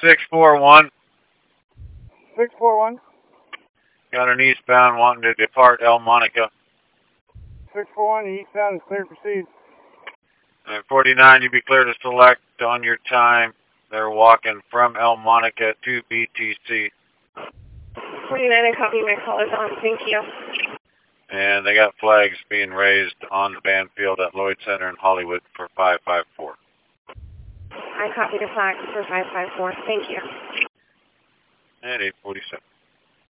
641. 641. Got an eastbound wanting to depart El Monica. 641, eastbound is clear to proceed. At 49, you'll be clear to select on your time. They're walking from El Monica to BTC. 49, I copy. My call is on. Thank you. And they got flags being raised on the band field at Lloyd Center in Hollywood for 554. I copy the flags for 554. Thank you. And 847.